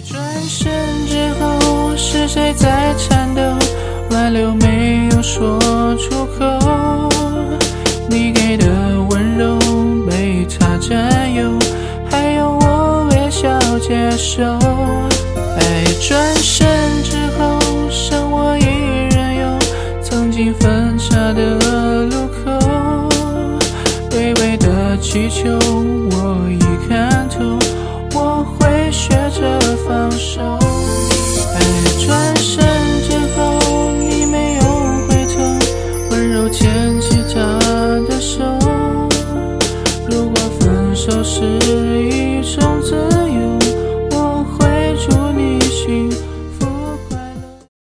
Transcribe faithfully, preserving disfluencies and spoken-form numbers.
转身之后，是谁在颤抖？挽留没有说出口。你给的温柔被他占有，还有我微笑接受。爱转身之后，剩我一人游，曾经分岔的路口。微微的祈求，我已看透，我会学着放手。爱转身之后，你没有回头，温柔牵起